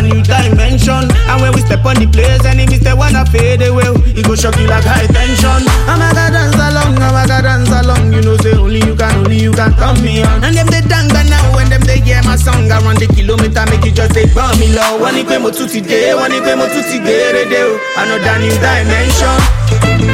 new dimension. And when we step on the place, enemies they wanna fade away. It go shock you like high tension. I'm a god dance along. You know say only you can turn me on. And them they danga now when them they hear my song. Around the kilometer make you just take burn me low. One ikwe mo tuti day, one ikwe mo tuti gere day. Another new dimension.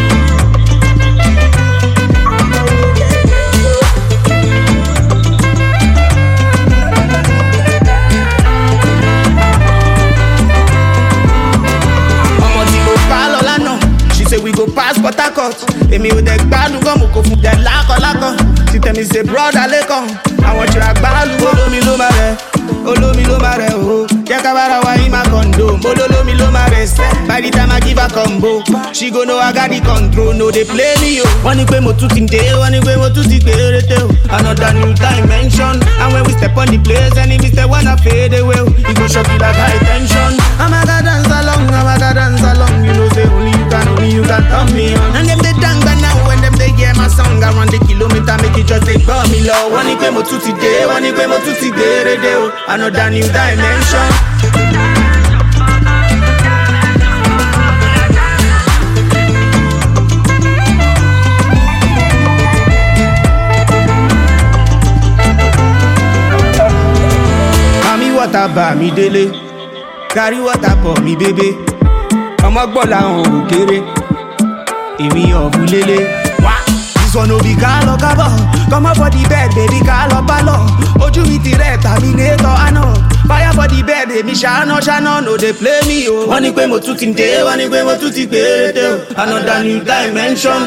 We go pass Port Harcourt. Emi o de gbadu gan mo ko fun de lakọ. She tell me say brother Lekan, I want you to gbalu. Olomi lo ma re o. Jẹ́ ká bára wa in my condo. Olómi ló ma rẹ̀ sẹ́. By the time I give her combo, she go know I got the control. No they play me yo. Wọ́n ní pé mo tún ti dé, wọ́n ní pé mo tún ti gbèrèdè o. Another new dimension. And when we step on the place, enemies they wanna fade away. It go shock you like high tension. I'm a god dance along. You know say only you can turn me on. And them they danga now when them they hear my song. Around the kilometer make it just take burn me low. Wọ́n ní pé mo tún ti dé, wọ́n ní pé mo tún ti gbèrèdè o. Another new dimension. Mami water ba mi délé, carry water for me baby. Ọmọ gbọ́ làwọn ò kéré, èmi ọ̀bùn lélẹ̀. This one no be ká lọ kábọ̀, come up for the bed baby ká lọ pálọ̀. Ojú mi ti rẹ̀ terminator àná. Fire for the bed èmi ṣáná no dey play me o. Wọ́n ní pé mo tún ti dé, wọ́n ní pé mo tún ti gbèrèdè o. Another new dimension.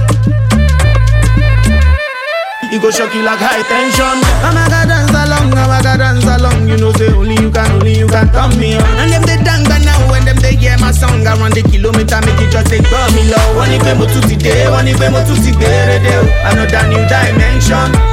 It go shock you like high tension. I'm a god dance along. You know say only you can turn me on. And them they danga now when them they hear my song. Around the kilometer make it just take burn me low. One ikwe mo tuti day, one ikwe mo tuti gbèrèdè o. Another new dimension.